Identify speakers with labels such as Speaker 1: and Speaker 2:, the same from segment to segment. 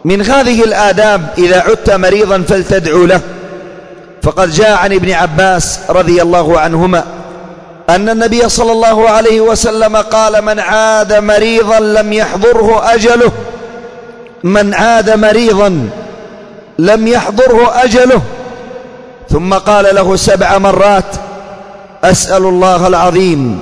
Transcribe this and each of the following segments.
Speaker 1: من هذه الآداب إذا عدت مريضا فلتدعو له، فقد جاء عن ابن عباس رضي الله عنهما أن النبي صلى الله عليه وسلم قال: من عاد مريضا لم يحضره أجله، من عاد مريضا لم يحضره أجله، ثم قال له 7 مرات: أسأل الله العظيم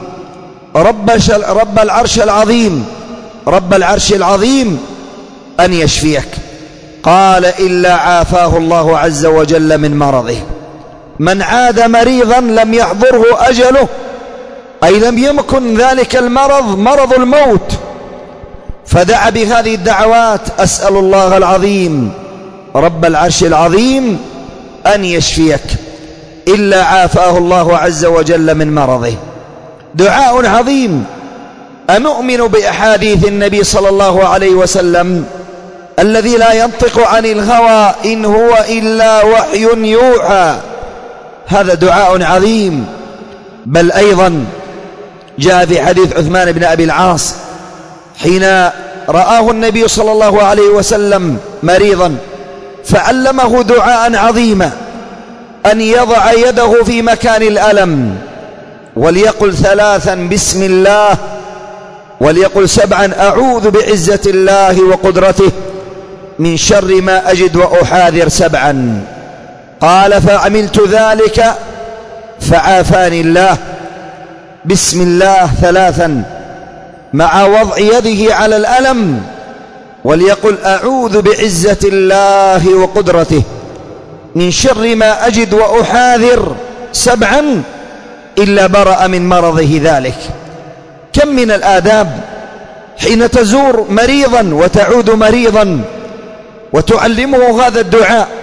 Speaker 1: رب العرش العظيم رب العرش العظيم أن يشفيك. قال: إلا عافاه الله عز وجل من مرضه. من عاد مريضا لم يحضره أجله، أي لم يمكن ذلك المرض مرض الموت، فدعا بهذه الدعوات: أسأل الله العظيم رب العرش العظيم أن يشفيك، إلا عافاه الله عز وجل من مرضه. دعاء عظيم. أنؤمن بأحاديث النبي صلى الله عليه وسلم الذي لا ينطق عن الهوى إن هو إلا وحي يوحى، هذا دعاء عظيم. بل أيضا جاء في حديث عثمان بن أبي العاص حين رآه النبي صلى الله عليه وسلم مريضا فعلمه دعاء عظيما: أن يضع يده في مكان الألم وليقل 3 بسم الله، وليقل 7 أعوذ بعزة الله وقدرته من شر ما أجد وأحاذر 7. قال: فعملت ذلك فعافاني الله. بسم الله 3 مع وضع يده على الألم، وليقل أعوذ بعزة الله وقدرته من شر ما أجد وأحاذر 7، إلا برأ من مرضه ذلك. كم من الآداب حين تزور مريضا وتعود مريضا وتعلمه هذا الدعاء،